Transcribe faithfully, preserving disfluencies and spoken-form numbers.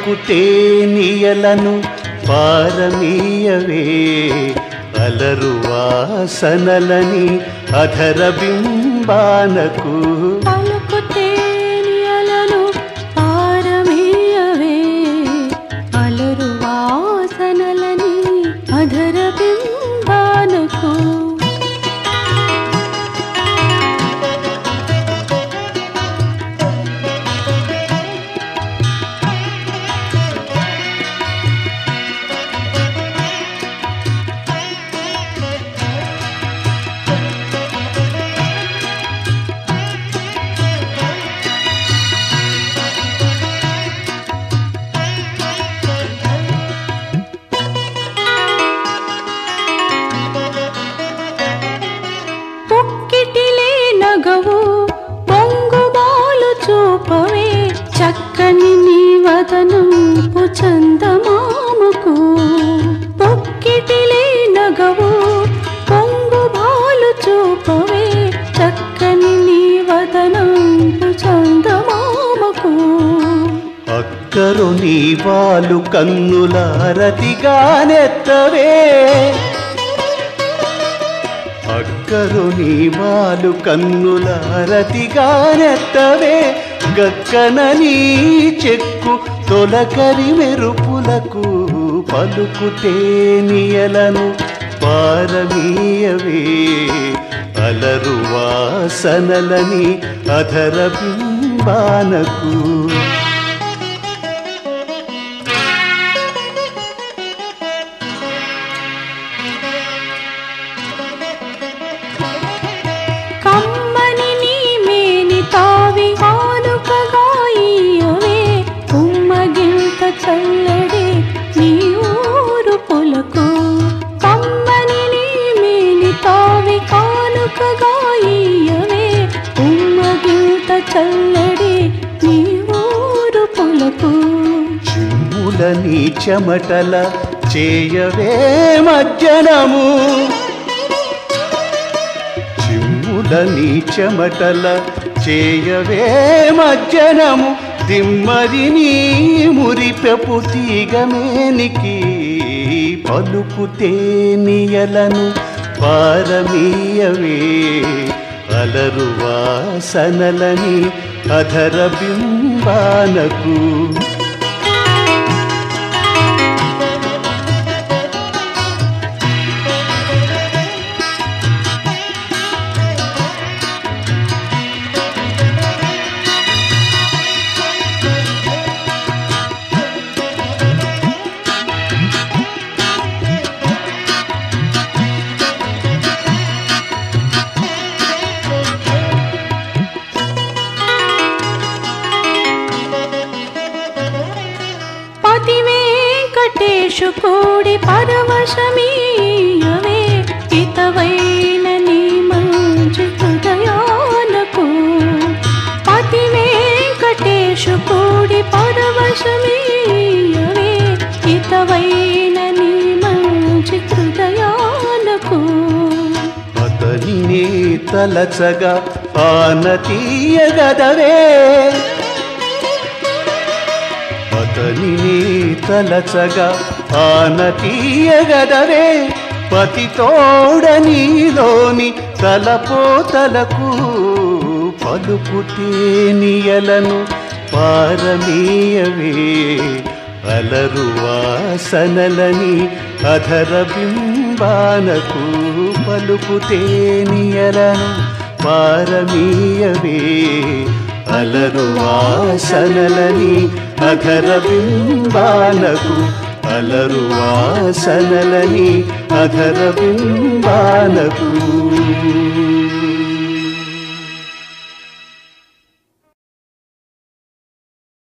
పలుకుతే నియలను పారమీయవే అలరు వాసనలని అధర బింబానకు పలుకుతే నియలను పారమీయవే అలరు వాసనలని అధర బింబానకు బొంగుబాలు చూపవే చక్కని నీ వదనంపు చందమామకు పొక్కిటిలే నగవు బొంగుబాలు చూపవే చక్కని నీ వదనంపు చందమామకు అక్కరు నీ వాలు కన్నులారతిగా నెత్తవే అక్కరు నీ వాలు కన్నులారతిగా నెత్తవే గక్కన నీ చెక్కు తొలకరి మెరుపులకు పలుకుతే నియలను పారమీయవే అలరు వాసనలని అధర బింబానకు కమ్మని నీ మేని తావి కానుకగా ఇయ్యవే ఉమ్మగిల్త చల్లడి నీ ఊరు పులకు కమ్మని నీ మేని తావి కానుకగా ఇయ్యవే ఉమ్మగిల్త చల్లడి నీ ఊరు పులకు చిమ్ముల నీ చెమటల చేయవే మజ్జనము నీ చెమటల చేయవే మజ్జనము దిమ్మరి నీ మురిపెపు తీగమేనికి పలుకుతే నియలను పారమీయవే అలరు వాసనలని అధర బింబానకు వెంకటేశు కూడి పరవశమీయవే హితవైన నీ మంచి హృదయాలకు పతి వెంకటేశు కూడి పరవశమీయవే హితవైన నీ మంచి హృదయాలకు అతనినే తలచగా ఆనతీయగదవే అతనిని తలచగా ఆనతీయగదవే పతి తోడ నీలోని తలపోతలకు పలుకుతే నియలను పారమీయవే అలరు వాసనలని అధర బింబానకు పలుకుతే నియలను పారమీయవే అలరు వాసనలని అధర బింబానకు అలరు వాసనలని అధర బింబానకు